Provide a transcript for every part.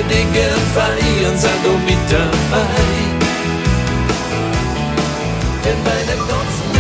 einigen verlieren, sei du mit dabei. In meinem ganzen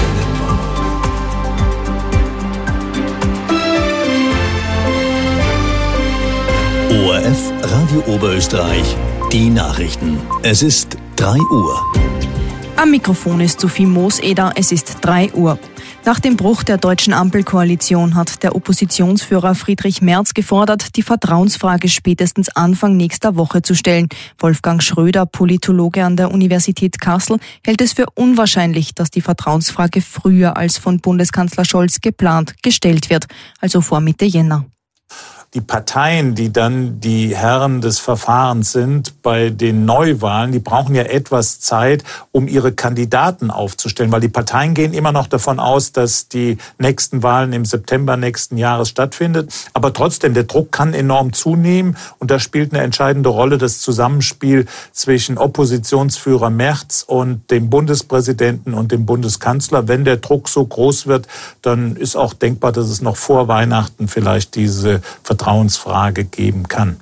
ORF Radio Oberösterreich, die Nachrichten. Es ist 3 Uhr. Am Mikrofon ist Sophie Mooseder, es ist 3 Uhr. Nach dem Bruch der deutschen Ampelkoalition hat der Oppositionsführer Friedrich Merz gefordert, die Vertrauensfrage spätestens Anfang nächster Woche zu stellen. Wolfgang Schröder, Politologe an der Universität Kassel, hält es für unwahrscheinlich, dass die Vertrauensfrage früher als von Bundeskanzler Scholz geplant gestellt wird, also vor Mitte Jänner. Die Parteien, die dann die Herren des Verfahrens sind bei den Neuwahlen, die brauchen ja etwas Zeit, um ihre Kandidaten aufzustellen, weil die Parteien gehen immer noch davon aus, dass die nächsten Wahlen im September nächsten Jahres stattfindet. Aber trotzdem, der Druck kann enorm zunehmen und da spielt eine entscheidende Rolle das Zusammenspiel zwischen Oppositionsführer Merz und dem Bundespräsidenten und dem Bundeskanzler. Wenn der Druck so groß wird, dann ist auch denkbar, dass es noch vor Weihnachten vielleicht diese Vertrauensfrage geben kann.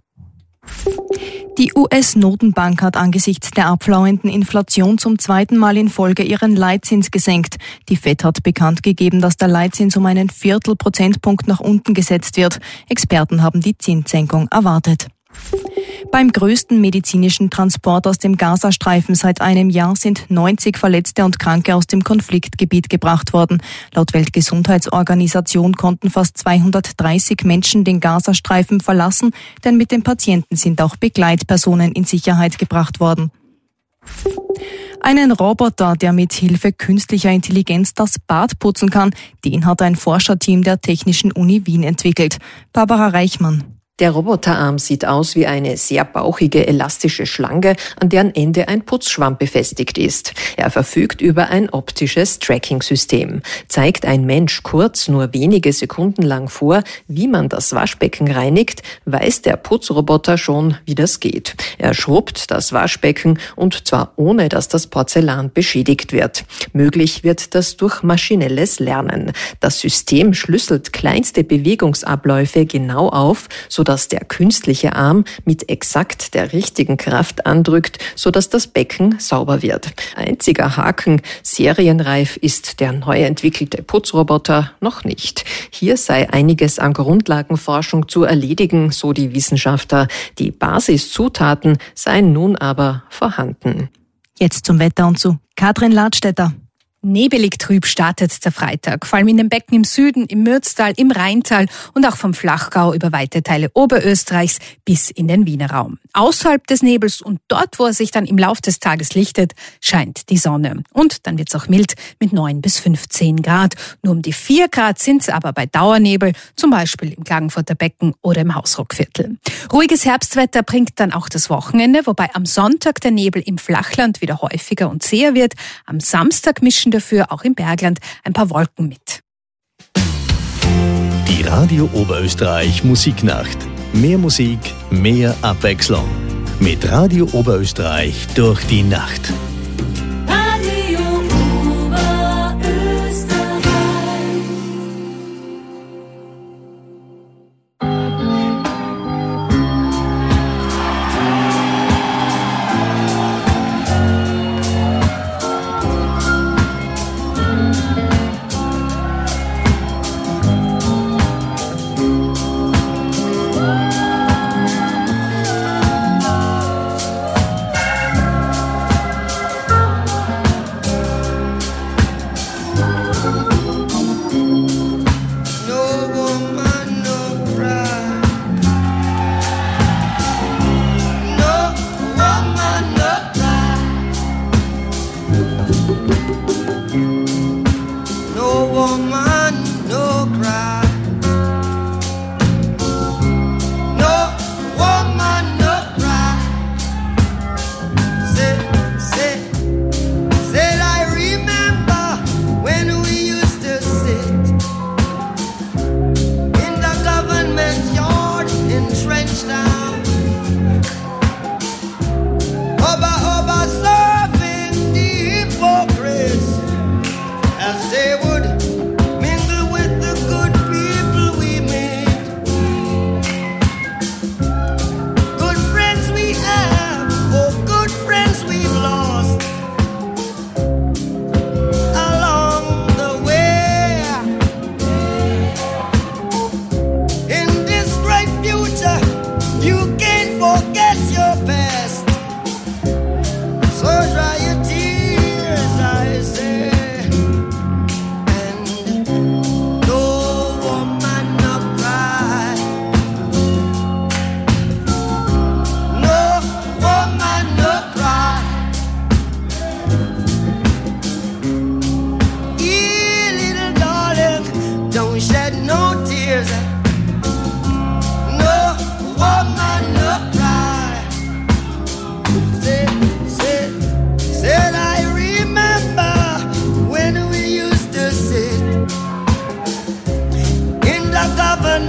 Die US-Notenbank hat angesichts der abflauenden Inflation zum zweiten Mal in Folge ihren Leitzins gesenkt. Die FED hat bekannt gegeben, dass der Leitzins um einen Viertel-Prozentpunkt nach unten gesetzt wird. Experten haben die Zinssenkung erwartet. Beim größten medizinischen Transport aus dem Gazastreifen seit einem Jahr sind 90 Verletzte und Kranke aus dem Konfliktgebiet gebracht worden. Laut Weltgesundheitsorganisation konnten fast 230 Menschen den Gazastreifen verlassen, denn mit den Patienten sind auch Begleitpersonen in Sicherheit gebracht worden. Einen Roboter, der mit Hilfe künstlicher Intelligenz das Bad putzen kann, den hat ein Forscherteam der Technischen Uni Wien entwickelt. Barbara Reichmann. Der Roboterarm sieht aus wie eine sehr bauchige, elastische Schlange, an deren Ende ein Putzschwamm befestigt ist. Er verfügt über ein optisches Tracking-System. Zeigt ein Mensch kurz, nur wenige Sekunden lang vor, wie man das Waschbecken reinigt, weiß der Putzroboter schon, wie das geht. Er schrubbt das Waschbecken und zwar ohne, dass das Porzellan beschädigt wird. Möglich wird das durch maschinelles Lernen. Das System schlüsselt kleinste Bewegungsabläufe genau auf, sodass der künstliche Arm mit exakt der richtigen Kraft andrückt, sodass das Becken sauber wird. Einziger Haken: serienreif ist der neu entwickelte Putzroboter noch nicht. Hier sei einiges an Grundlagenforschung zu erledigen, so die Wissenschaftler. Die Basiszutaten seien nun aber vorhanden. Jetzt zum Wetter und zu Katrin Ladstätter. Nebelig trüb startet der Freitag, vor allem in den Becken im Süden, im Mürztal, im Rheintal und auch vom Flachgau über weite Teile Oberösterreichs bis in den Wiener Raum. Außerhalb des Nebels und dort, wo er sich dann im Lauf des Tages lichtet, scheint die Sonne. Und dann wird's auch mild mit 9 bis 15 Grad. Nur um die 4 Grad sind's aber bei Dauernebel, zum Beispiel im Klagenfurter Becken oder im Hausruckviertel. Ruhiges Herbstwetter bringt dann auch das Wochenende, wobei am Sonntag der Nebel im Flachland wieder häufiger und zäher wird. Am Samstag mischen dafür auch im Bergland ein paar Wolken mit. Die Radio Oberösterreich Musiknacht. Mehr Musik, mehr Abwechslung. Mit Radio Oberösterreich durch die Nacht.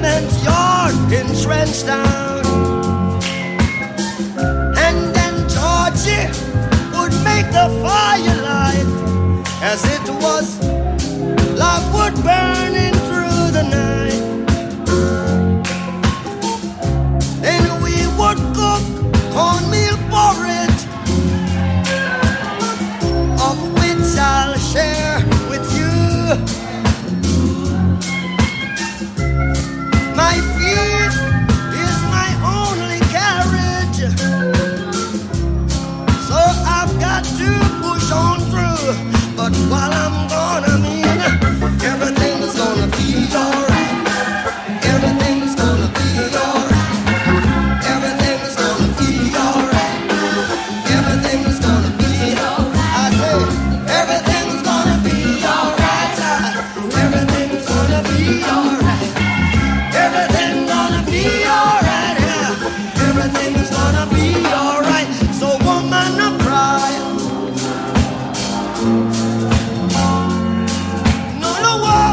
president's yard in Trenchtown. And then Georgie would make the firelight as it was logwood burning through the night. Then we would cook cornmeal porridge, of which I'll share with you. My feet is my only carriage, so I've got to push on through. But while I'm gone, I mean, everything's gonna be alright. Everything's gonna be alright. Everything's gonna be alright. Everything's gonna be alright. I say, everything's gonna be alright. Everything's gonna be alright. Everything's gonna be alright. Yeah. Everything's gonna be alright. So woman, no cry. No, no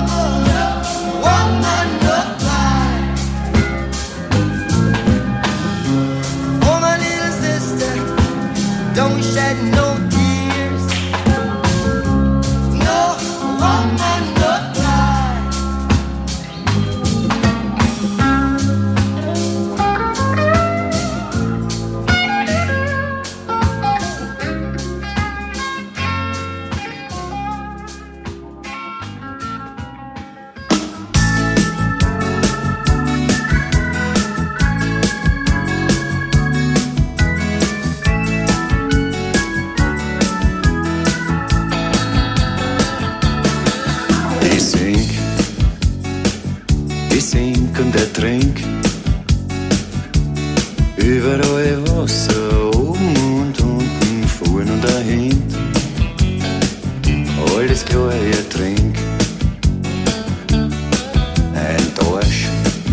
woman, no cry. Oh, my little sister, don't shed no tears. No woman, no cry. Ich sink und ertrink. Überall Wasser, oben und unten, vorn und dahinten. Alles klar, ich trink. Ein Dorsch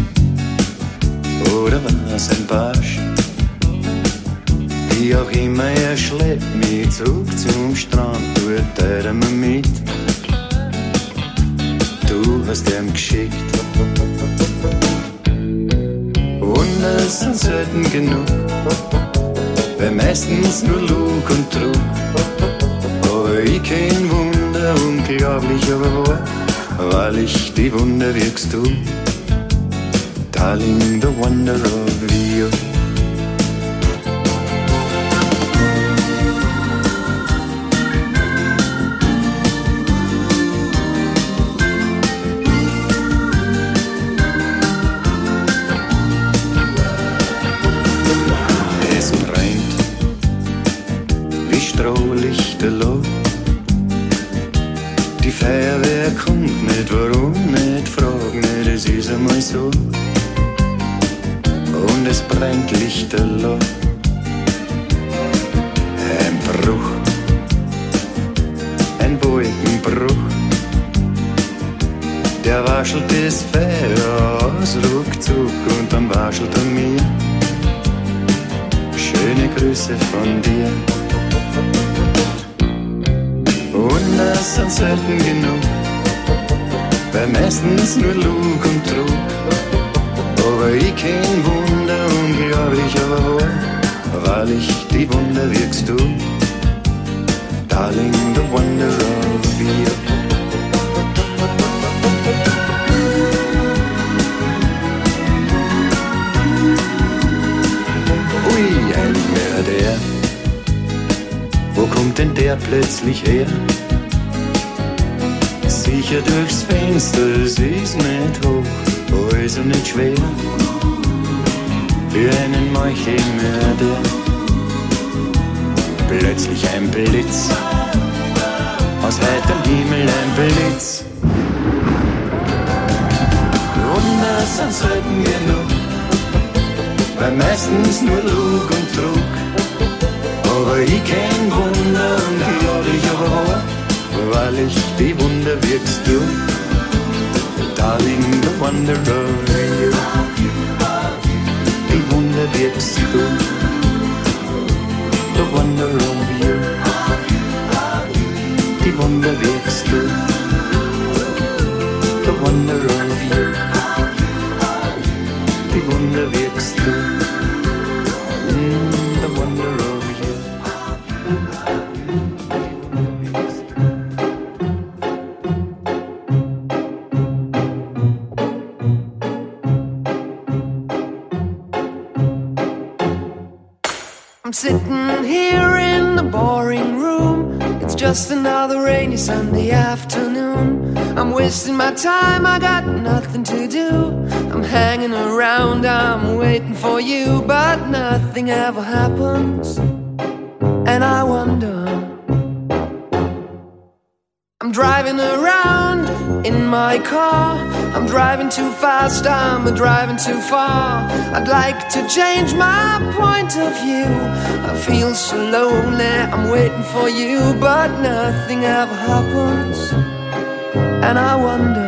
oder was, ein Barsch. Wie auch immer, er schleppt mich zurück zum Strand, tut er mir mit. Du hast ihm geschickt. Wunder sind selten genug, weil meistens nur Lug und Trug. Aber ich kenn Wunder unglaublich, aber wahr, wahrlich die Wunder wirkst du. Darling, the wonder of you. Strohlichterloh. Die Feuerwehr kommt nicht, warum nicht, frag nicht, es ist einmal so. Und es brennt Lichterloh. Ein Bruch, ein Wolkenbruch. Der waschelt das Feuer aus, ruckzuck, und dann waschelt er mir. Schöne Grüße von dir. Wunder sind selten genug, weil meistens nur Lug und Trug. Aber ich kenn Wunder unglaublich, aber wahr, wahrlich die Wunder wirkst du. Darling, the wonder of you. Ui, ein Mörder. Wo kommt denn der plötzlich her? Sicher durchs Fenster, es ist nicht hoch, also nicht schwer. Für einen Meuchelmörder. Plötzlich ein Blitz, aus heiterem Himmel ein Blitz. Wunder sind selten genug, weil meistens nur Lug und Trug. Aber ich kenn Wunder unglaublich, aber wahr, wahrlich die Wunder wirkst du. Darling, the wonder of you. Die Wunder wirkst du. The wonder of you. Die Wunder wirkst du. The wonder of you. wie Wunder wirkst du. The wonder of you. I'm sitting here in the boring room. It's just another rainy Sunday afternoon. I'm wasting my time, I got nothing to do. I'm hanging around, I'm waiting for you, but nothing ever happens. And I wonder, I'm driving around in my car. I'm driving too fast, I'm driving too far. I'd like to change my point of view. I feel so lonely, I'm waiting for you, but nothing ever happens. And I wonder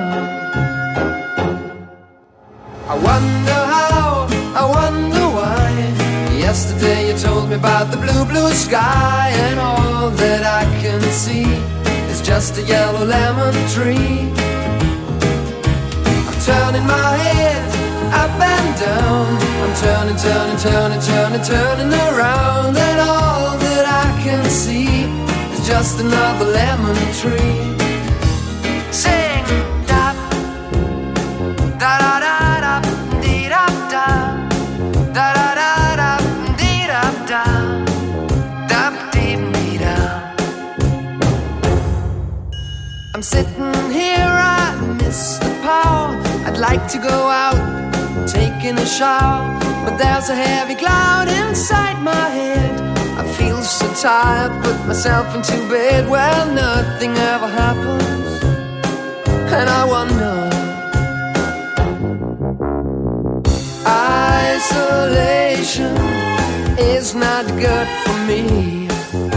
how, I wonder why. Yesterday you told me about the blue, blue sky, and all that I can see is just a yellow lemon tree. I'm turning my head up and down. I'm turning, turning, turning, turning, turning around, and all that I can see is just another lemon tree. Sing da da da da da dee da da da da da da dee da da da dee dee da. I'm sitting here, I miss the power. I'd like to go out, taking a shower, but there's a heavy cloud inside my head. I feel so tired, put myself into bed. Well, nothing ever happens, and I wonder. Isolation is not good for me.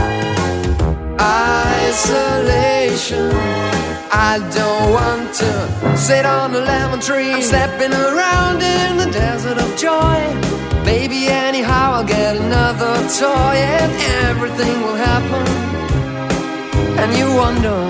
Isolation, I don't want to sit on a lemon tree. I'm stepping around in the desert of joy. Maybe anyhow I'll get another toy, and everything will happen. And you wonder,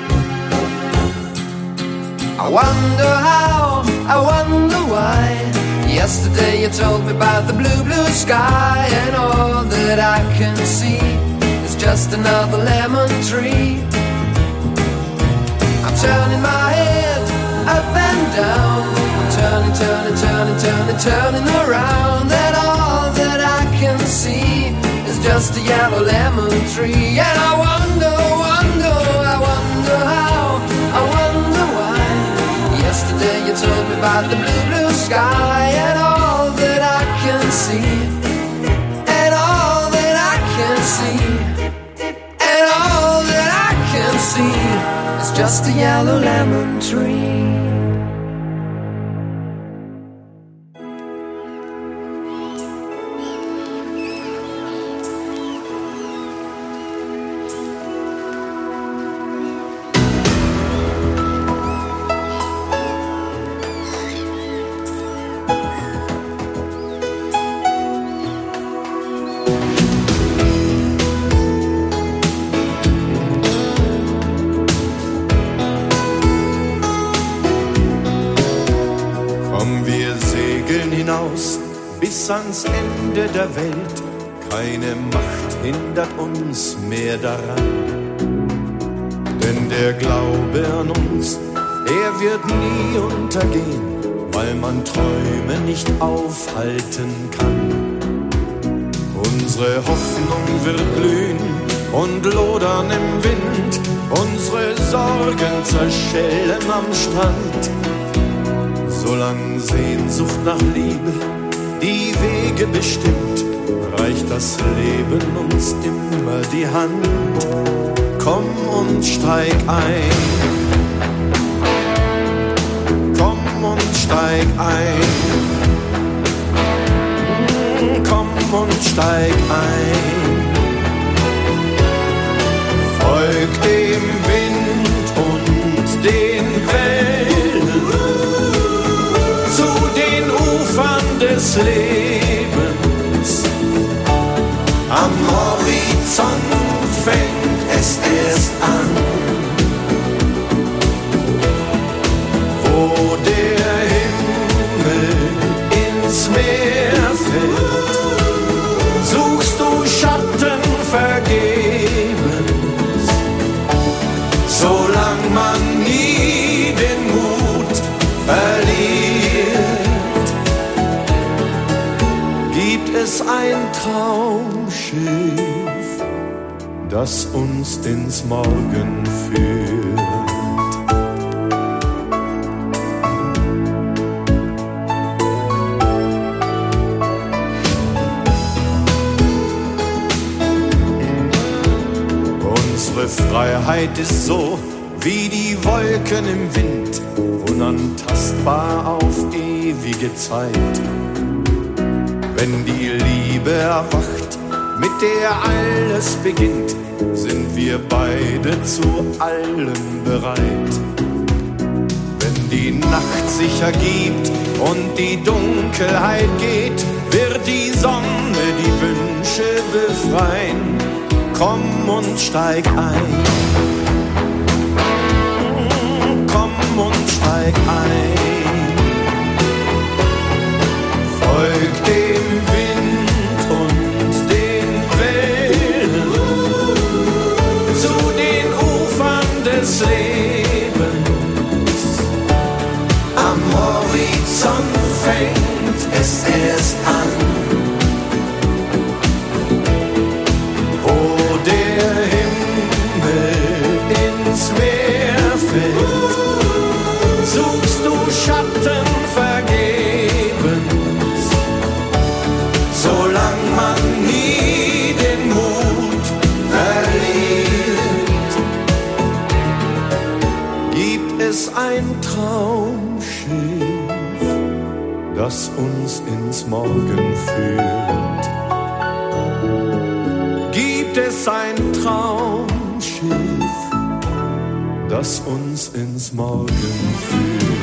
I wonder how, I wonder why. Yesterday you told me about the blue, blue sky, and all that I can see is just another lemon tree. I'm turning my head up and down. I'm turning, turning, turning, turning, turning around, and all that I can see is just a yellow lemon tree. And I wonder, wonder, I wonder how, I wonder why. Yesterday you told me about the blue, blue sky, and all that I can see, and all that I can see, and all that I can see is just a yellow lemon tree. Bis ans Ende der Welt, keine Macht hindert uns mehr daran. Denn der Glaube an uns, er wird nie untergehen, weil man Träume nicht aufhalten kann. Unsere Hoffnung wird glühen und lodern im Wind, unsere Sorgen zerschellen am Strand. Solang Sehnsucht nach Liebe die Wege bestimmt, reicht das Leben uns immer die Hand. Komm und steig ein, komm und steig ein, komm und steig ein. Folg dem Wind und den Wellen zu den Ufern des Lebens. Am Horizont fängt es erst an, wo der Himmel ins gibt es ein Traumschiff, das uns ins Morgen führt. Unsere Freiheit ist so wie die Wolken im Wind, unantastbar auf ewige Zeit. Wenn die Liebe erwacht, mit der alles beginnt, sind wir beide zu allem bereit. Wenn die Nacht sich ergibt und die Dunkelheit geht, wird die Sonne die Wünsche befreien. Komm und steig ein. Komm und steig ein. Folg dem Wind und den Wellen zu den Ufern des Lebens. Am Horizont fängt es erst an, wo der Himmel ins Meer fällt. Suchst du Schatten vergebens, solang man nie den Mut verliert. Gibt es ein Traumschiff, das uns ins Morgen führt? Gibt es ein Traumschiff, das uns ins Morgen führt?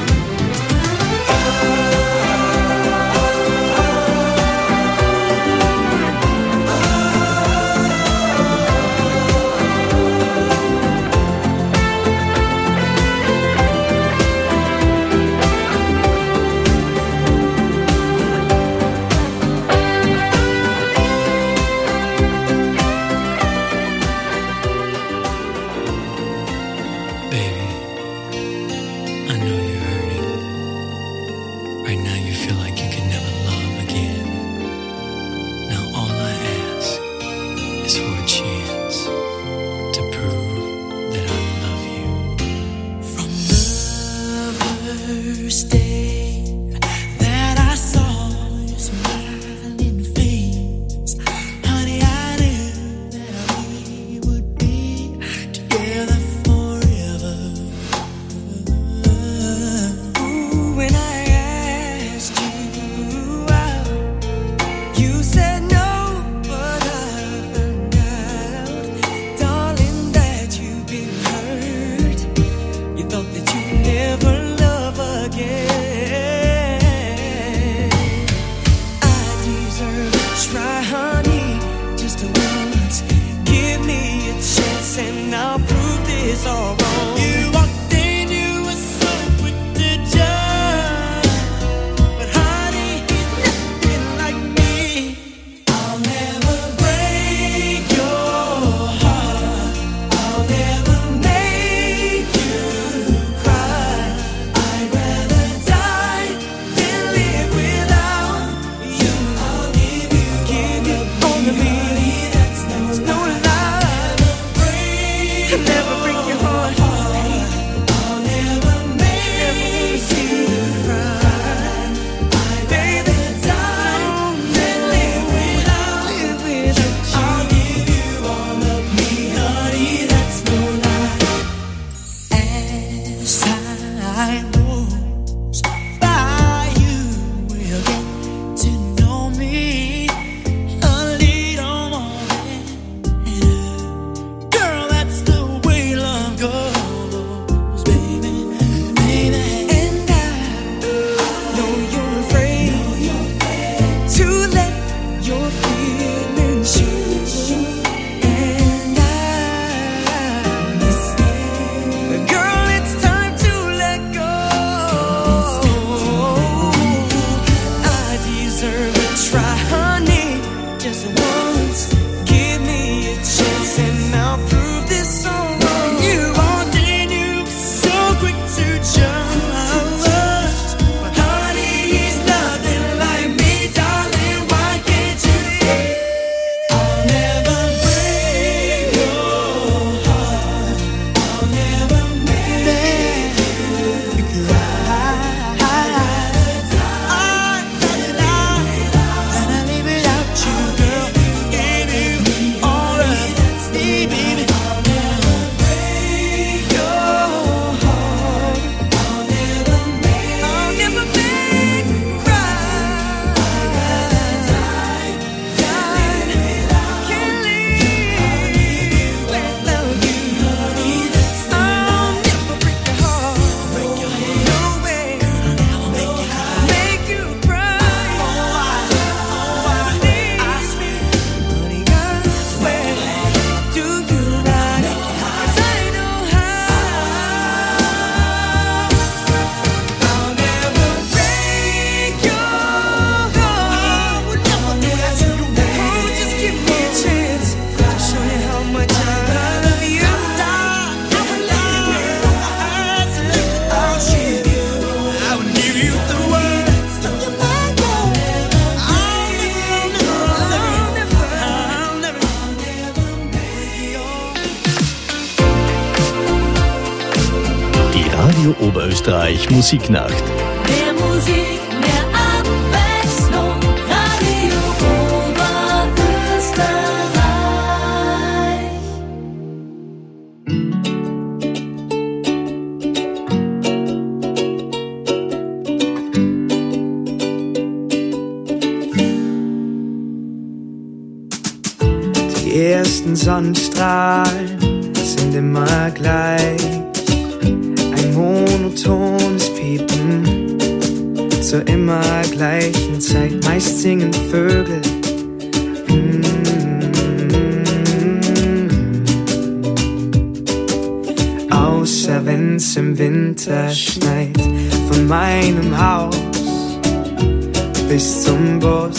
Oberösterreich Musiknacht. Mehr Musik, mehr Abwechslung. Radio Oberösterreich. Die ersten Sonnenstrahlen sind immer gleich. Ein monotones Piepen zur immer gleichen Zeit. Meist singen Vögel. Außer wenn's im Winter schneit. Von meinem Haus bis zum Bus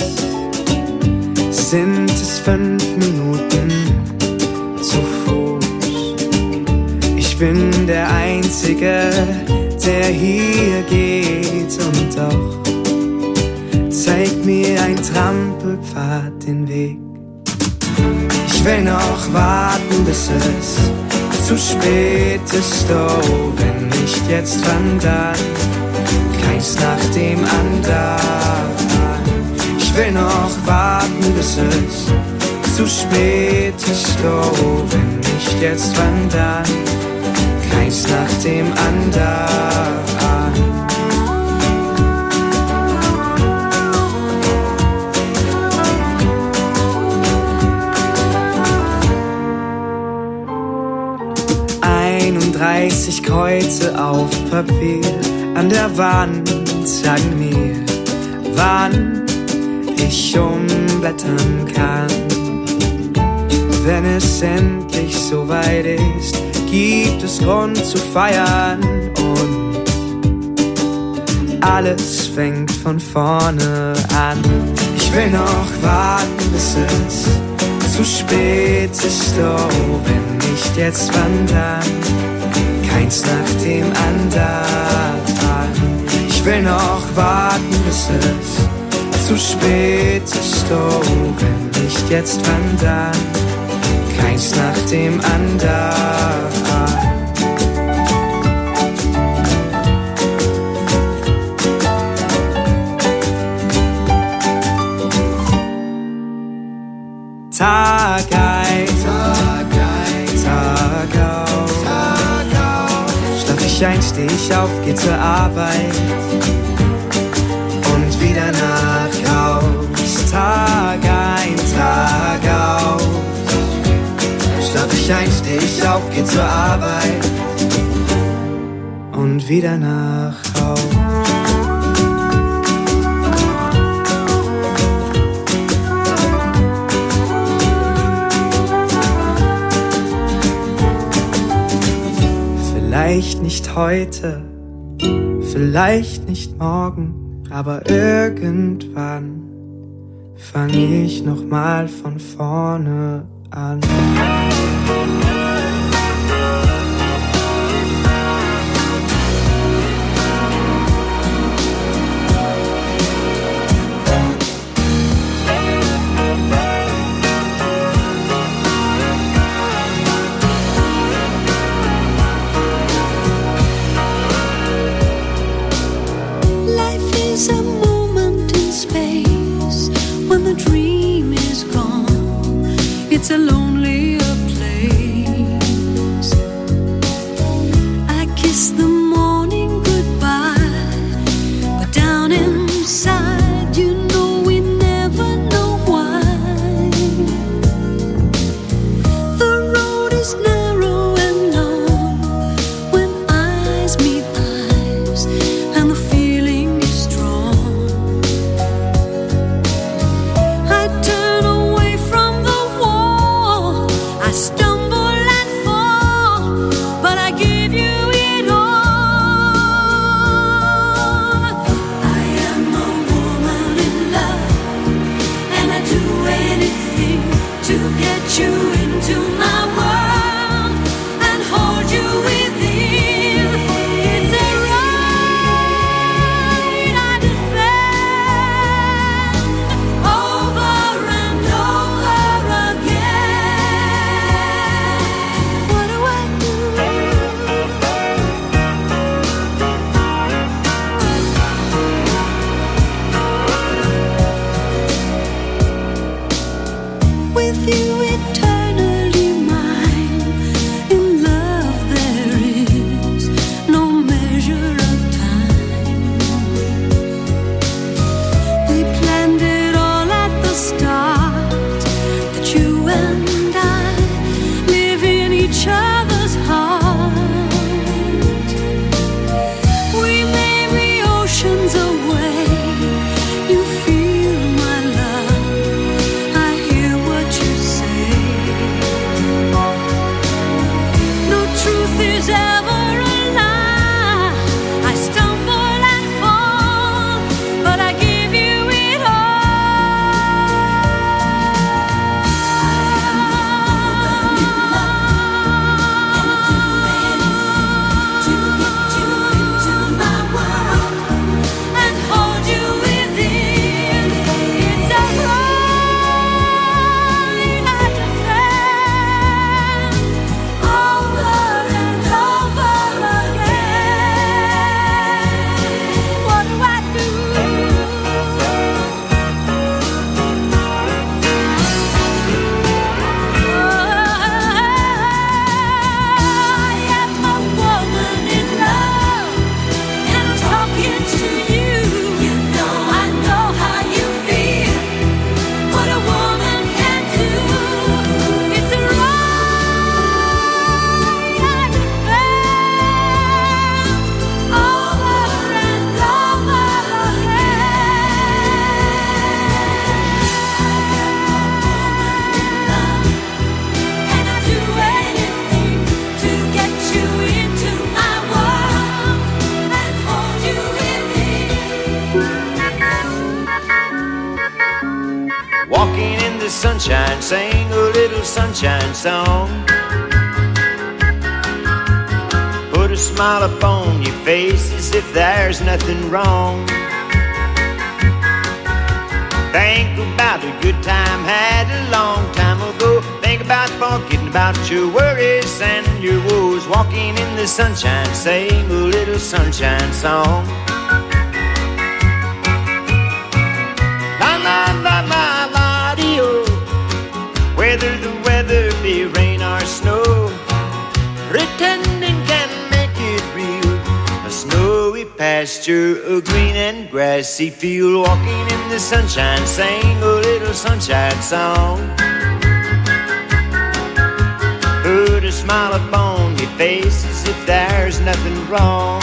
sind es 5 Minuten zu Fuß. Ich bin der Einzige, der hier geht, und doch zeigt mir ein Trampelpfad den Weg. Ich will noch warten, bis es zu spät ist, oh, wenn nicht jetzt, wann dann? Keins nach dem anderen. Ich will noch warten, bis es zu spät ist, oh, wenn nicht jetzt, wann dann? Keins nach dem anderen. Kreuze auf Papier an der Wand sagen mir, wann ich umblättern kann. Wenn es endlich soweit ist, gibt es Grund zu feiern und alles fängt von vorne an. Ich will noch warten, bis es zu spät ist, oh, wenn nicht jetzt, wann dann? Keins nach dem anderen. Ich will noch warten, bis es zu spät ist, oh, wenn nicht jetzt, wann dann? Keins nach dem anderen. Tag ein, Tag aus. Schlaf ich ein, steh ich auf, geh zur Arbeit und wieder nach Haus. Tag ein, Tag aus. Schlaf ich ein, steh ich auf, geh zur Arbeit und wieder nach Haus. Vielleicht nicht heute, vielleicht nicht morgen, aber irgendwann fang ich noch mal von vorne an. It's a lonelier place. I kiss the morning goodbye, but down inside, you know we never know why. The road is narrow and long when eyes meet eyes, and the feeling is strong. I turn away from the wall you eternally mine. In love there is no measure of time. We planned it all at the start, that you and I live in each other's heart. We may be oceans away. You feel my love, I hear what you say. No truth is ever a lie. I stumble and fall, but I give you it all. To get you into my world and hold you within. It's a right I defend over and over again. What do I do? I am a woman in love, and I'm talking to you. You know I know how you feel. What a woman can do. It's a right I defend over and over again. And I'd do anything to get you into my world and hold you within. Walking in the sunshine, sing a little sunshine song. Put a smile upon your face as if there's nothing wrong. Think about a good time had a long time ago. Think about forgetting about your worries and your woes. Walking in the sunshine, sing a little sunshine song. La la la la la dee-oh. Whether the weather be rain or snow, pretending can make it real. A snowy pasture, a green and grassy field. Walking in the sunshine, sing a little sunshine song. Put a smile upon your face as if there's nothing wrong.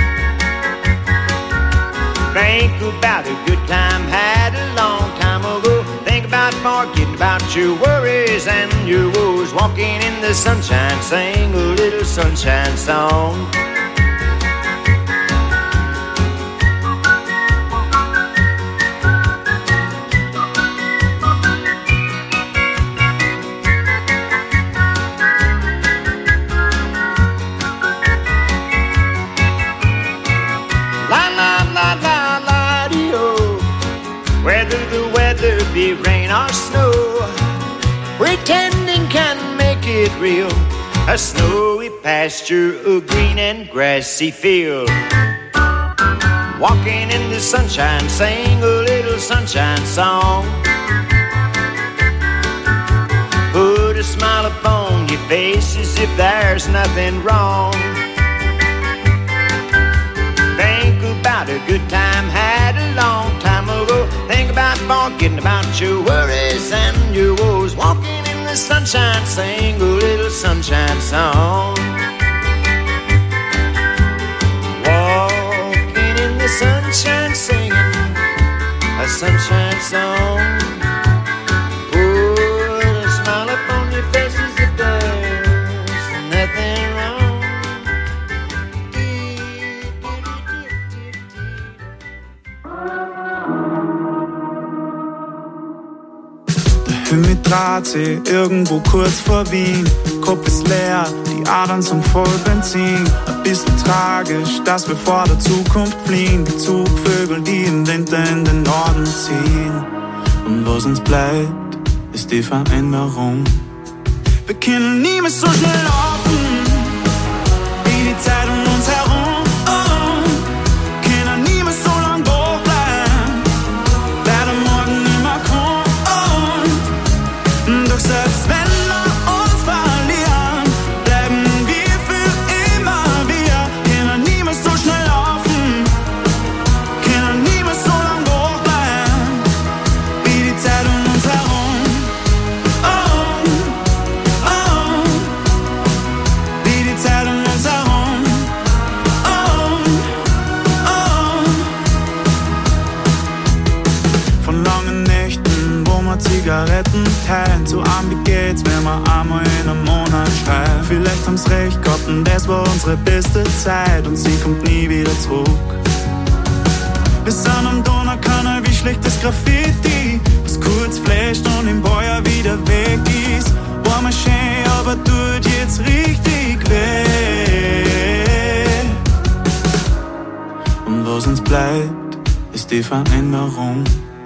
Think about a good time had a long time ago. Think about forgetting about your worries and your woes. Walking in the sunshine, sing a little sunshine song. La la la la la dee-oh. Whether the weather be rain or snow, pretending can make it real. A snowy pasture, a green and grassy field. Walking in the sunshine, sing a little sunshine song. Put a smile upon your face as if there's nothing wrong. Think about a good time had a long time ago. Think about forgetting about your worries and your woes. Walking in the sunshine, sing a little sunshine song. Walking in the sunshine, singing a sunshine song. Put a smile upon your faces if there's nothing wrong. Hydratsee, irgendwo kurz vor Wien. Kopf ist leer, die Adern sind voll Benzin. Ein bisschen tragisch, dass wir vor der Zukunft fliehen. Die Zugvögel, die im Winter in den Norden ziehen. Und was uns bleibt, ist die Veränderung. Wir können nie mehr so schnell laufen, wie die Zeit um uns herum. Können nie mehr so lang wach bleiben, weil der Morgen immer kommt. Doch wir Zigaretten teilen. Zu arm wie geht's, wenn wir einmal in einem Monat schreien. Vielleicht haben's recht gehabt und das war unsere beste Zeit und sie kommt nie wieder zurück. Wir sind am Donaukanal wie schlechtes Graffiti, was kurz flasht und im Baujahr wieder weg ist. War mal schön, aber tut jetzt richtig weh. Und was uns bleibt, ist die Veränderung.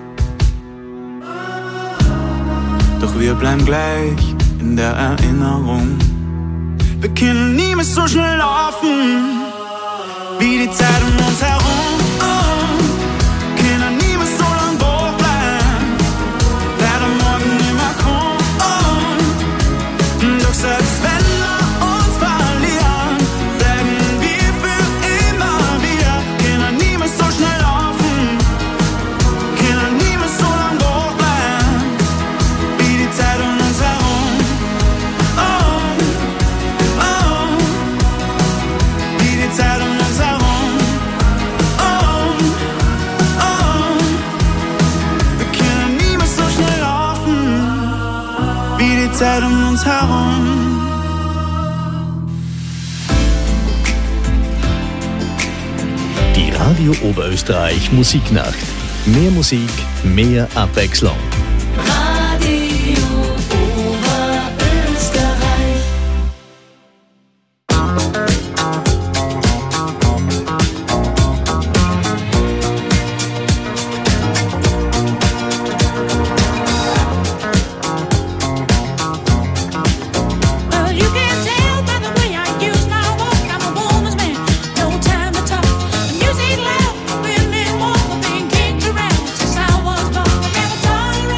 Doch wir bleiben gleich in der Erinnerung. Wir können nie mehr so schnell laufen, wie die Zeit um uns herum. Können nie mehr so lang wach bleiben, leider morgen nicht mehr kommen. Doch selbst wenn wir uns verlieren, bleiben wir für immer wieder. Können nie mehr so schnell laufen, können nie mehr so lang wach bleiben, wie die Zeit um uns herum. Wie die Zeit um uns herum. Wir können nie mehr so schnell laufen, wie die Zeit um uns herum. Die Radio Oberösterreich Musiknacht. Mehr Musik, mehr Abwechslung. Radio Oberösterreich. Well, you can tell by the way I use my walk, I'm a woman's man, no time to talk. Music loud, women warm, being kicked around since I was born. I never tolerate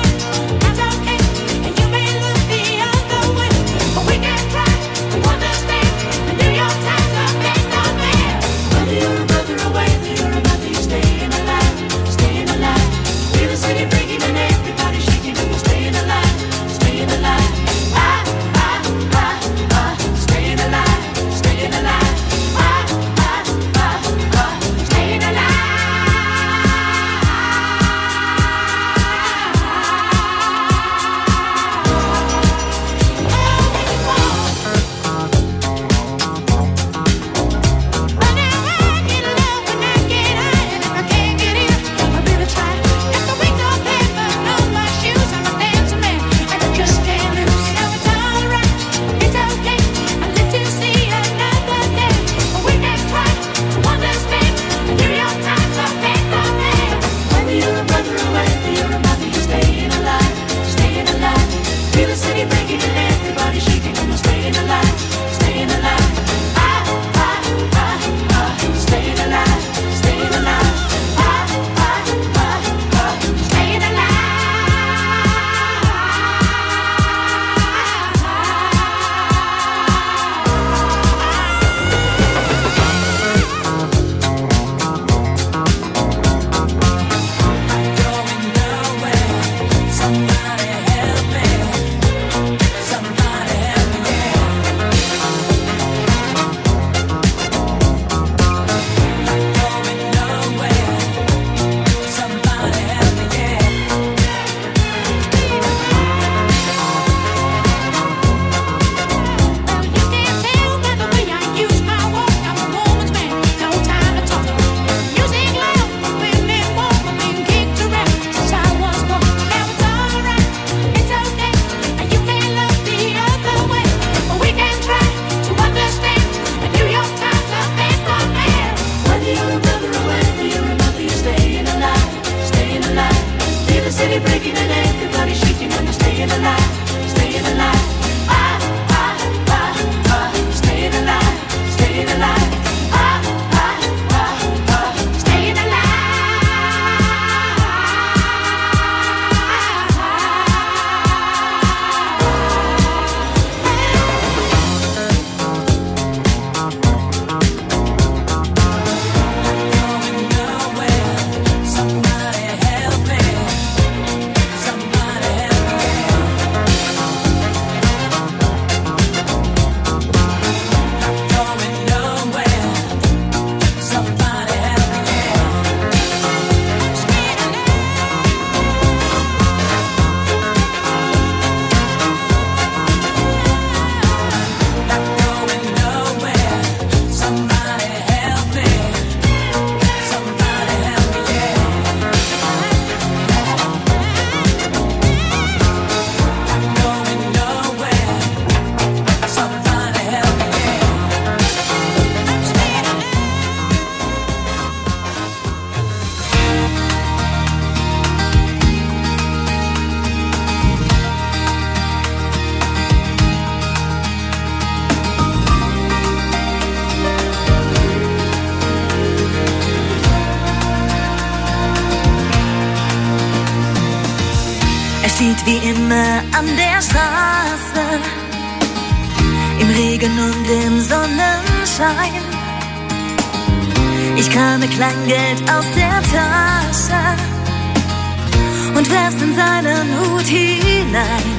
Er steht wie immer an der Straße, im Regen und im Sonnenschein. Ich krame Kleingeld aus der Tasche und werf's in seinen Hut hinein.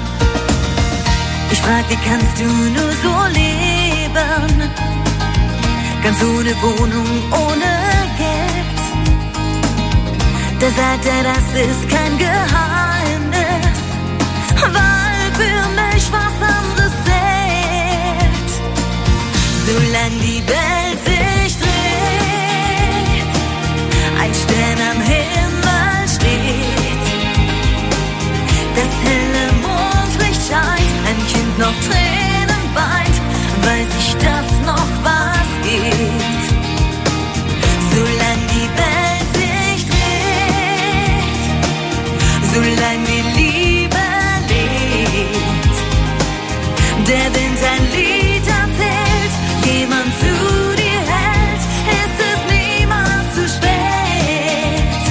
Ich frag, wie kannst du nur so leben? Ganz ohne Wohnung, ohne Geld. Da sagt er, das ist kein Geheimnis, weil für mich was anderes zählt. Solange die Welt sich dreht, ein Stern am Himmel steht, das helle Mondlicht scheint, ein Kind noch Tränen weint, weiß ich, dass noch was geht. Solange die Welt sich dreht, solange die Liebe lebt, der Wind ein Lied erzählt, jemand zu dir hält, ist es niemals zu spät.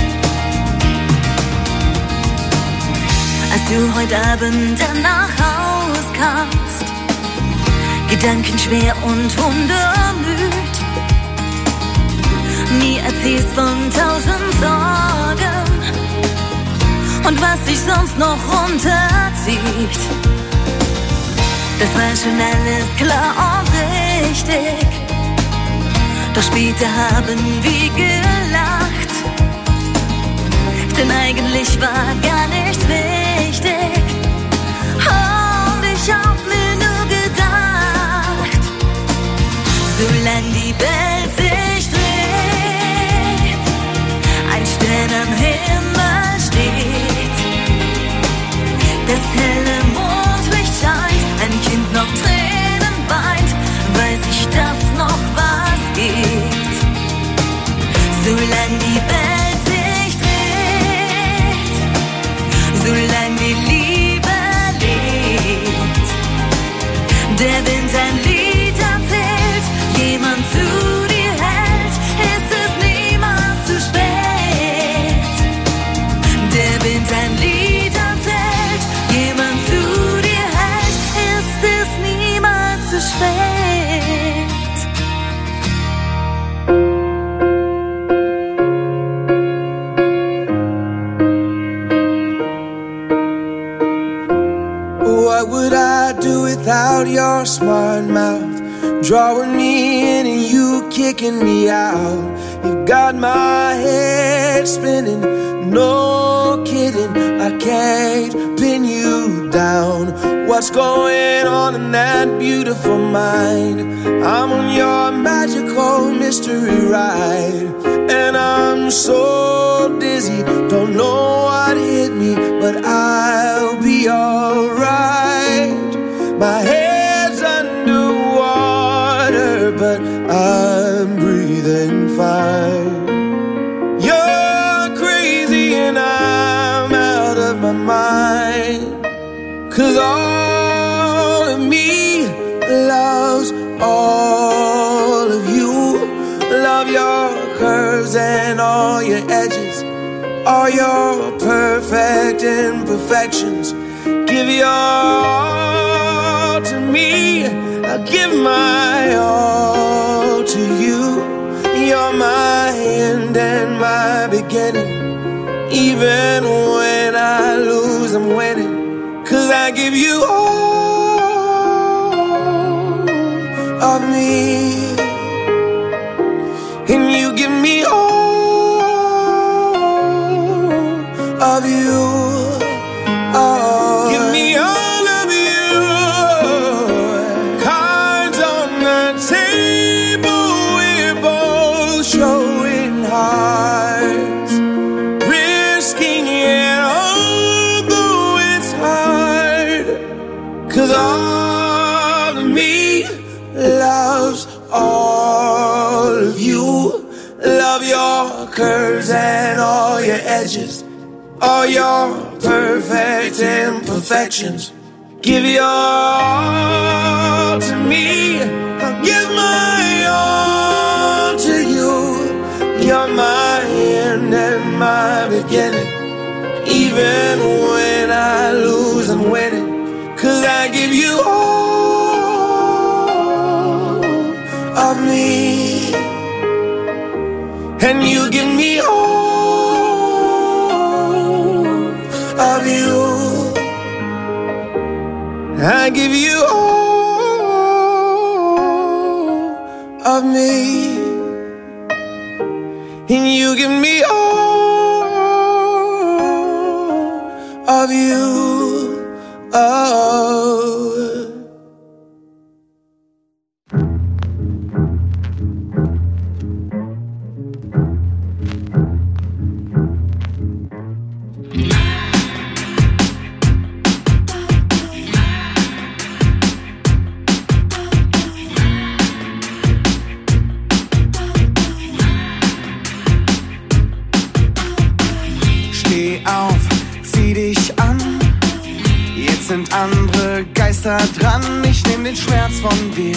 Als du heute Abend dann nach Haus kamst, gedankenschwer und hundermüd, nie erzählst von 1000 Sorgen und was dich sonst noch runterzieht. Das war schon alles klar und richtig, doch später haben wir gelacht, denn eigentlich war gar nichts wichtig. Und ich hab mir nur gedacht, solange die Welt sich dreht, ein Stern am Himmel steht, das helle Mondlicht scheint, ein Kind noch Tränen weint, weiß ich, dass noch was geht. Solange die Welt sich dreht, solange die Liebe lebt, der Wind ein Lied erzählt, jemand zu dir hält, ist es niemals zu spät. Der Wind ein Lied erzählt, jemand zu dir hält, ist es niemals zu spät. What would I do without your smart mouth? Drawing me in and you kicking me out. You've got my head spinning, no kidding, I can't pin you down. What's going on in that beautiful mind? I'm on your magical mystery ride, and I'm so dizzy, don't know what hit me, but I'll be alright. My head's underwater, but I'm breathing fine. You're crazy and I'm out of my mind, 'cause all of me loves all of you. Love your curves and all your edges, all your perfect imperfections. Give your all to me, I'll give my all to you. You're my end and my beginning. Even when I lose, I'm winning, 'cause I give you all of me, and you give me all of you. Oh, give me all of you. Cards on the table, we're both showing hearts, risking it, although it's hard. 'Cause all of me loves all of you. Love your curves and all your edges, all your perfect imperfections. Give your all to me, I'll give my all to you. You're my end and my beginning. Even when I give you all of me, and you give me all of you. I give you all of me, and you give me all of you. Oh. Sind andere Geister dran, ich nehm den Schmerz von dir.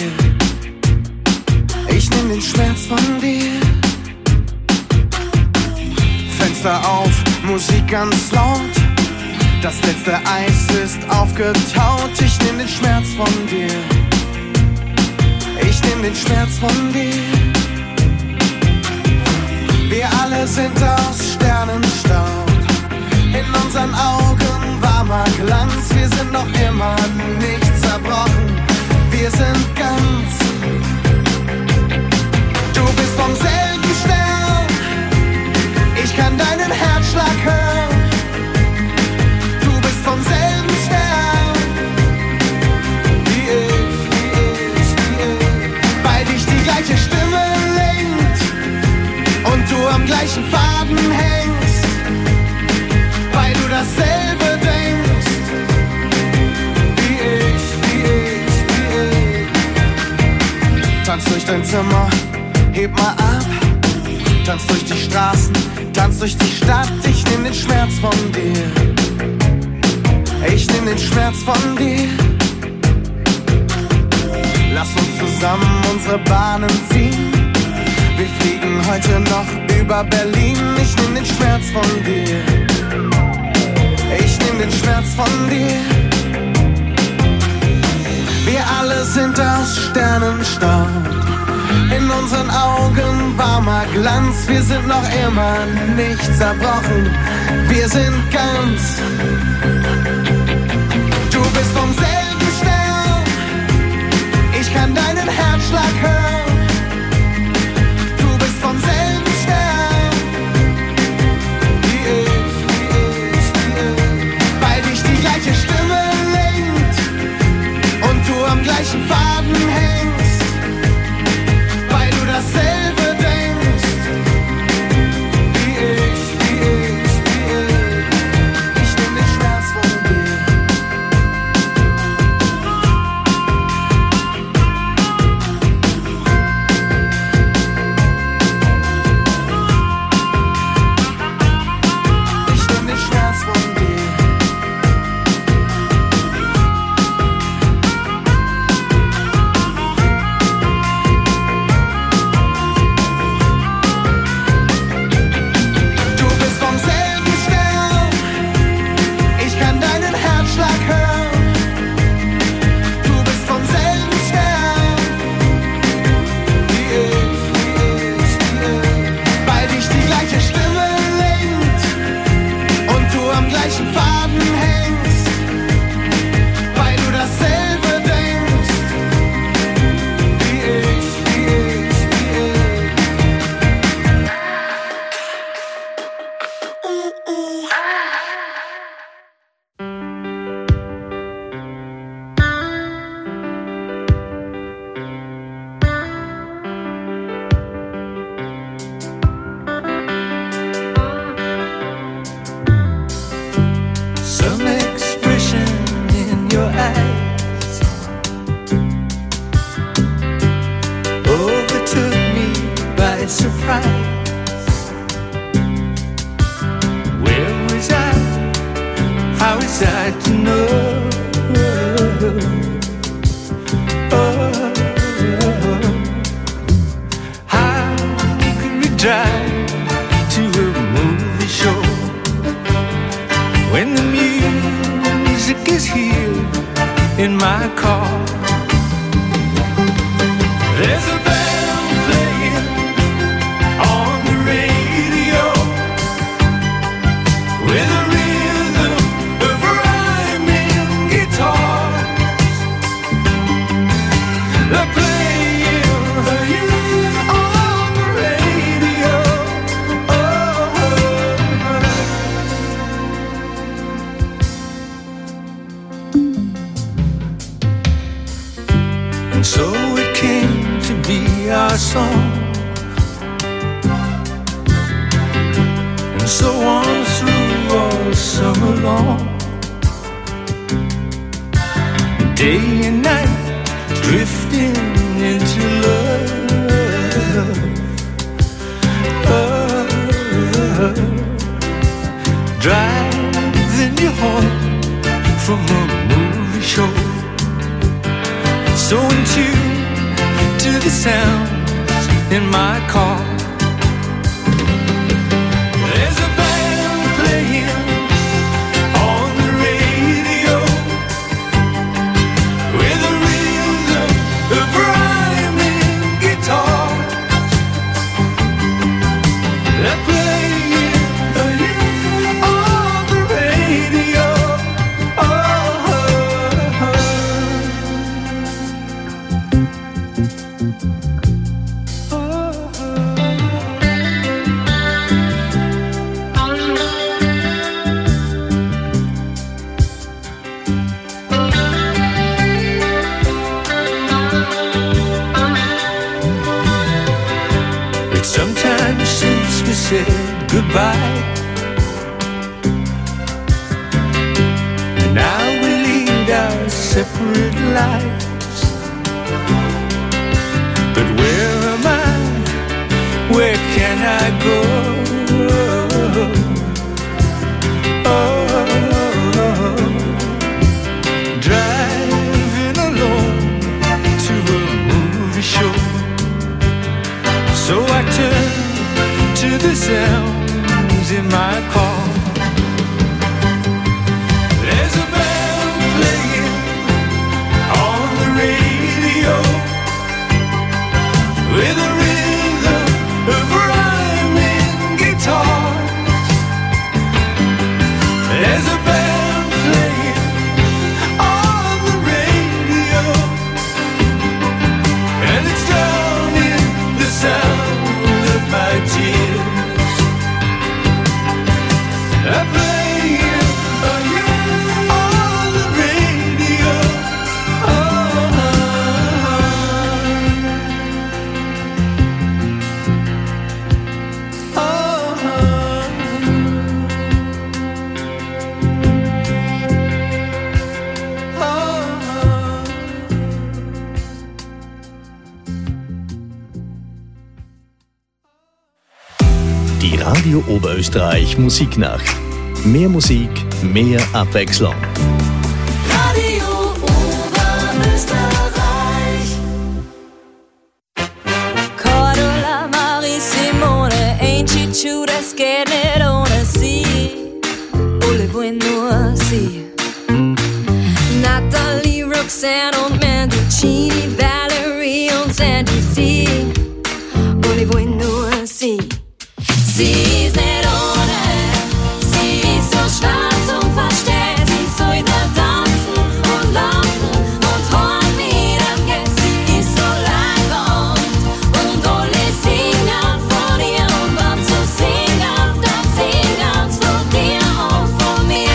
Ich nehm den Schmerz von dir. Fenster auf, Musik ganz laut. Das letzte Eis ist aufgetaut. Ich nehm den Schmerz von dir. Ich nehm den Schmerz von dir. Wir alle sind aus Sternenstaub. In unseren Augen warmer Glanz. Wir sind noch immer nicht zerbrochen. Wir sind ganz. Du bist vom selben Stern. Ich kann deinen Herzschlag hören. Du bist vom selben Stern. Wie ich. Weil dich die gleiche Stimme lenkt und du am gleichen Faden hängst. Weil du dasselbe denkst, wie ich. Tanz durch dein Zimmer, heb mal ab. Tanz durch die Straßen, tanz durch die Stadt. Ich nehm den Schmerz von dir. Ich nehm den Schmerz von dir. Lass uns zusammen unsere Bahnen ziehen. Wir fliegen heute noch über Berlin. Ich nehm den Schmerz von dir. Ich nehm den Schmerz von dir. Wir alle sind aus Sternenstaub. In unseren Augen warmer Glanz. Wir sind noch immer nicht zerbrochen. Wir sind ganz. Du bist vom selben Stern. Ich kann deinen Herzschlag hören. Du bist vom selben Stern. Wie ich. Weil dich die gleiche Stimme lenkt und du am gleichen Faden hängst. Weil du dasselbe denkst. Wie ich. Ich nehm den Schmerz von dir. Ich nehm den Schmerz von dir. Du bist vom selben Stern. Ich kann deinen Herzschlag hören. Du bist vom selben Stern. Wie ich. Weil dich die gleiche Stimme lenkt und du am gleichen Faden hängst. Weil du dasselbe denkst. Wie ich. Some expression in your eyes overtook me by surprise. Where was I? How was I to know? How could we drive to a movie show when the music is here in my car. There's a band playing on the radio with a rhythm of rhyming guitars. They're playing on the radio. And so it came to be our song, and so on through all summer long, day and night drifting into love. Driving you home from a movie show, so in tune to the sounds in my car. There's a band playing on the radio with a rhythm of rhyming guitars. They're playing on the radio. It's sometimes since we said goodbye, and now we lead our separate lives. But where am I? Where can I go? Driving alone to a movie show, so I turn to the sounds in my car. There's a band playing on the radio with a rhythm of rhyming guitars. There's a band playing on the radio, and it's drowning the sound of my tears. I'm playing on the radio. Die Radio Oberösterreich Musiknacht. Mehr Musik, mehr Abwechslung. Radio Oberösterreich. Cordula, Marie, Simone, ain't she true? That's getting it on a sea. Ole bueno así. Natalie, Roxanne und Mendoccini, Valerie und Sandy C. Ole bueno así. Sie ist nicht ohne, sie ist so schwarz und versteht sich so in der Tanzen und Lachen und Horn wieder geht. Sie ist so leibend und alle singen von ihr und wann zu singen, dann singen's von dir und von mir.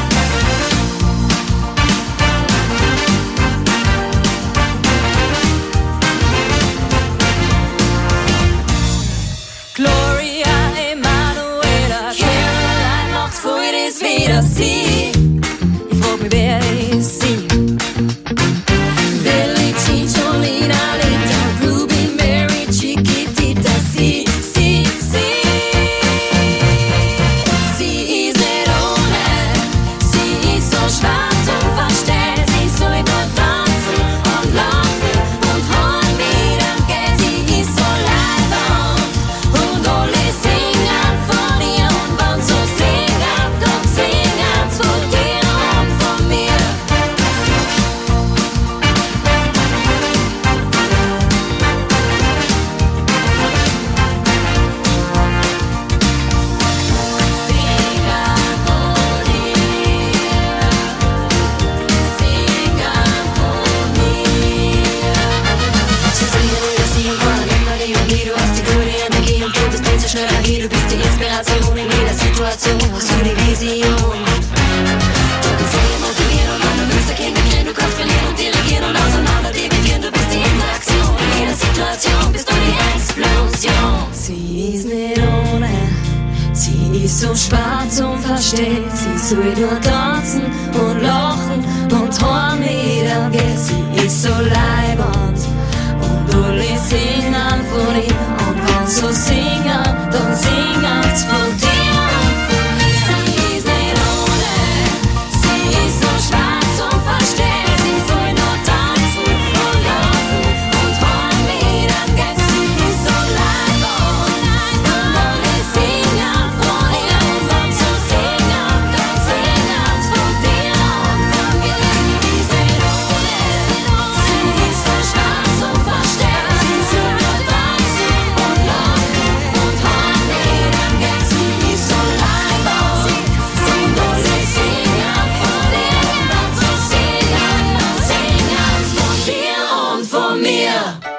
Gloria, Emanuela, Caroline, macht's vor, ist wieder sie. Ich frag mich, wer ist sie? Billie Jean, Jolene, Anita, Ruby, Mary, Chiquitita, sie. Sie ist nicht ohne, sie ist so schwarz und versteht sich so in der Tanzen und Lachen und Horn wieder geht. Sie ist so leibend und alle singen von ihr und wann so singen, dann singen's von Inspiration, in jeder Situation hast du die Vision. Sehr motivieren und meine Lust erkennen, du kannst verlieren und dirigieren und auseinander dividieren. Du bist die Interaktion, in jeder Situation bist du die Explosion. Sie ist nicht ohne, sie ist so schwarz und versteht. Sie soll nur tanzen und lachen und heim wieder gehen. Sie ist so leibend und alle singen von ihr. Und wenn sie singen, dann singen's von dir. Sie ist nicht ohne, sie ist so schwarz und versteht. Sie soll nur tanzen und lachen und heim wieder gehen. Sie ist so leibend und alle singen von ihr. Und wenn sie singen, dann singen's von dir und von mir. Sie ist nicht ohne, sie ist so schwarz und versteht. Sie soll nur tanzen und lachen und heim wieder gehen. Sie ist so leibend und alle singen von ihr. Und wenn sie singen, dann singen's von dir und von mir.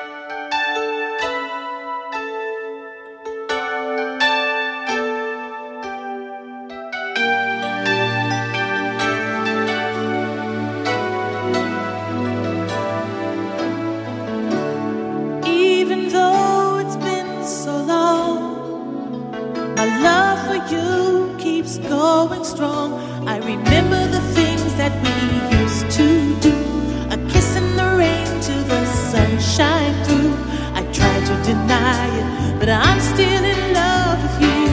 Even though it's been so long, my love for you keeps going strong. I remember the things that we used to do. A kiss in the rain till the sunshine through. I try to deny it, but I'm still in love with you.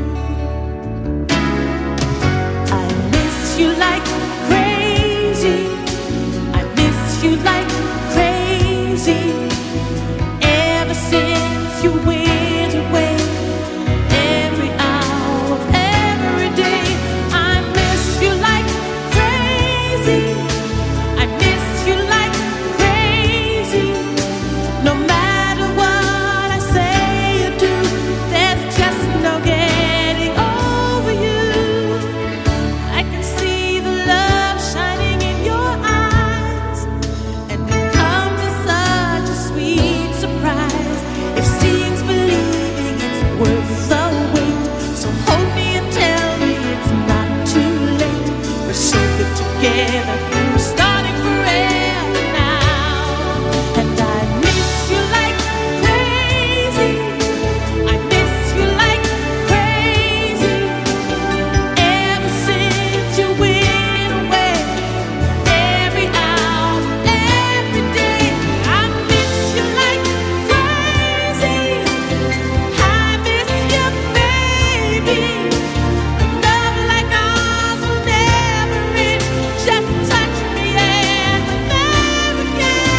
I miss you like crazy. I miss you like crazy. Ever since you went away, every hour of every day, I miss you like crazy. I miss you like crazy. No matter what I say or do, there's just no getting over you. I can see the love shining in your eyes, and it comes as such a sweet surprise. If seeing's believing, it's worth the wait. So hold me and tell me it's not too late. We're so good together, we're starting forever now. And I miss you like crazy. I miss you like crazy. Ever since you went away, every hour, every day, I miss you like crazy. I miss you, baby. Love like ours will never end. Just touch me and never again.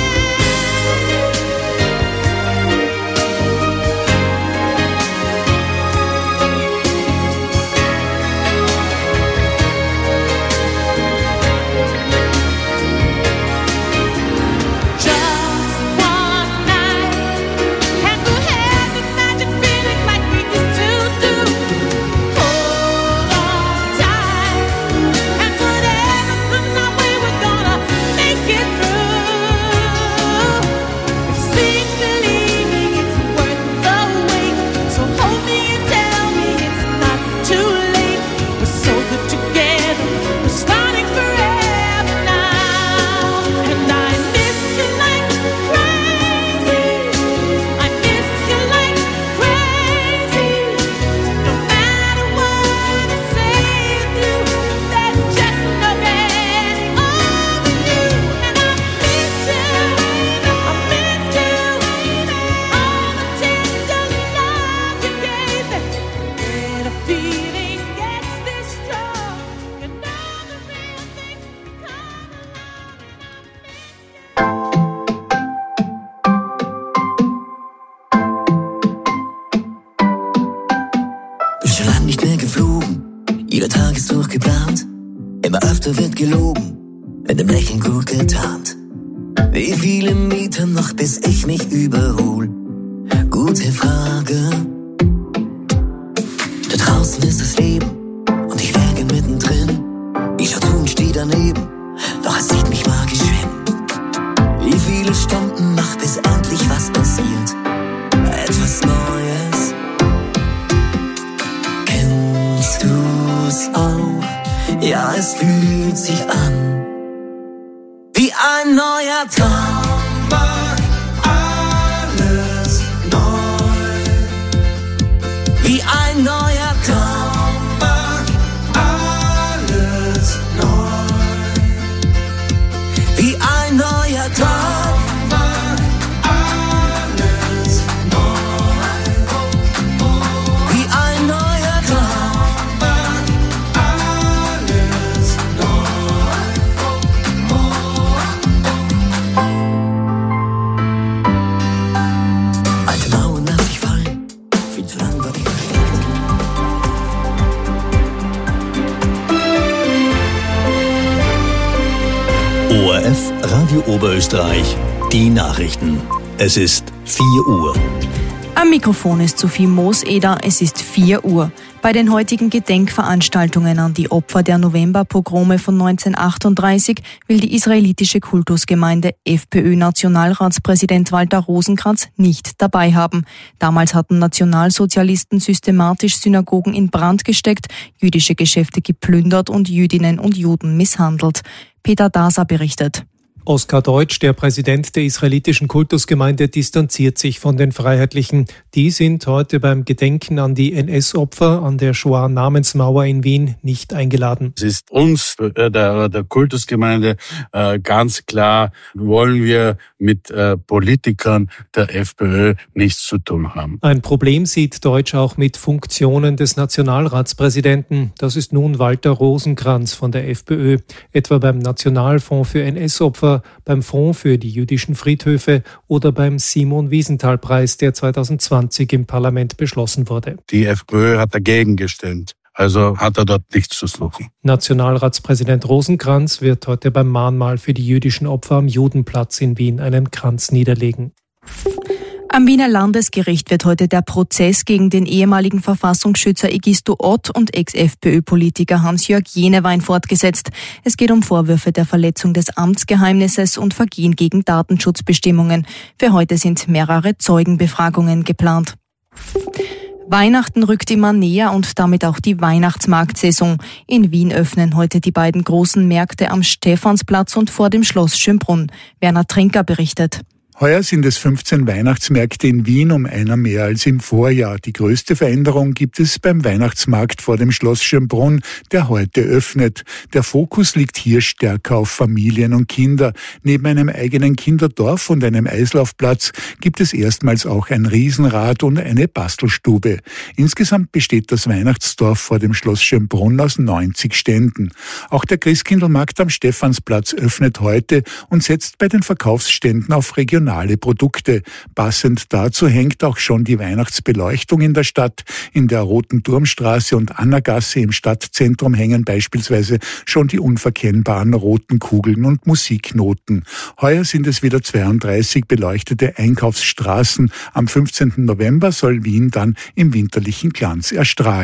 Just one night, and we'll have the magic feeling like we used to do. Hold on tight, and whatever comes our way, we're gonna make it through. If seeing's believing, it's worth the wait. So hold me and tell me it's not too late. We're so good together, we're starting forever now. And I miss you like crazy. I miss you like crazy. No matter what I say or do, there's just no getting over you. And I miss you, I miss you. All the tender love you gave me. When a feeling gets this strong, you know the real thing come Bin schon lang nicht mehr geflogen, jeder Tag ist durchgeplant. Immer öfter wird gelogen, mit dem Lächeln gut getarnt. Wie viele Meter noch, bis ich mich überhol? Gute Frage. Da draußen ist das Leben und ich läge mittendrin. Ich schau zu und steh daneben, doch es sieht mich magisch hin. Wie viele Stunden noch, bis endlich was passiert? Etwas Neues. Ja, es fühlt sich an wie ein neuer Tag. Alles neu. Wie ein neuer Tag. Alles neu. Wie ein neuer Tag. Alles neu. Wie ein neuer Tag. Alles neu. Alte Mauern lass ich fallen. Viel zu lang war die versteckt. ORF Radio Oberösterreich, die Nachrichten. Es ist 4 Uhr. Am Mikrofon ist Sophie Mooseder, es ist 4 Uhr. Bei den heutigen Gedenkveranstaltungen an die Opfer der Novemberpogrome von 1938 will die israelitische Kultusgemeinde FPÖ-Nationalratspräsident Walter Rosenkranz nicht dabei haben. Damals hatten Nationalsozialisten systematisch Synagogen in Brand gesteckt, jüdische Geschäfte geplündert und Jüdinnen und Juden misshandelt. Peter Dasa berichtet. Oskar Deutsch, der Präsident der israelitischen Kultusgemeinde, distanziert sich von den Freiheitlichen. Die sind heute beim Gedenken an die NS-Opfer an der Shoah-Namensmauer in Wien nicht eingeladen. Es ist uns, der Kultusgemeinde, ganz klar, wollen wir mit Politikern der FPÖ nichts zu tun haben. Ein Problem sieht Deutsch auch mit Funktionen des Nationalratspräsidenten. Das ist nun Walter Rosenkranz von der FPÖ, etwa beim Nationalfonds für NS-Opfer, beim Fonds für die jüdischen Friedhöfe oder beim Simon-Wiesenthal-Preis, der 2020 im Parlament beschlossen wurde. Die FPÖ hat dagegen gestimmt. Also hat er dort nichts zu suchen. Nationalratspräsident Rosenkranz wird heute beim Mahnmal für die jüdischen Opfer am Judenplatz in Wien einen Kranz niederlegen. Am Wiener Landesgericht wird heute der Prozess gegen den ehemaligen Verfassungsschützer Egisto Ott und Ex-FPÖ-Politiker Hans-Jörg Jenewein fortgesetzt. Es geht um Vorwürfe der Verletzung des Amtsgeheimnisses und Vergehen gegen Datenschutzbestimmungen. Für heute sind mehrere Zeugenbefragungen geplant. Weihnachten rückt immer näher und damit auch die Weihnachtsmarktsaison. In Wien öffnen heute die beiden großen Märkte am Stephansplatz und vor dem Schloss Schönbrunn. Werner Trinker berichtet. Heuer sind es 15 Weihnachtsmärkte in Wien, um einer mehr als im Vorjahr. Die größte Veränderung gibt es beim Weihnachtsmarkt vor dem Schloss Schönbrunn, der heute öffnet. Der Fokus liegt hier stärker auf Familien und Kinder. Neben einem eigenen Kinderdorf und einem Eislaufplatz gibt es erstmals auch ein Riesenrad und eine Bastelstube. Insgesamt besteht das Weihnachtsdorf vor dem Schloss Schönbrunn aus 90 Ständen. Auch der Christkindlmarkt am Stephansplatz öffnet heute und setzt bei den Verkaufsständen auf regionale Produkte. Passend dazu hängt auch schon die Weihnachtsbeleuchtung in der Stadt. In der Roten Turmstraße und Annagasse im Stadtzentrum hängen beispielsweise schon die unverkennbaren roten Kugeln und Musiknoten. Heuer sind es wieder 32 beleuchtete Einkaufsstraßen. Am 15. November soll Wien dann im winterlichen Glanz erstrahlen.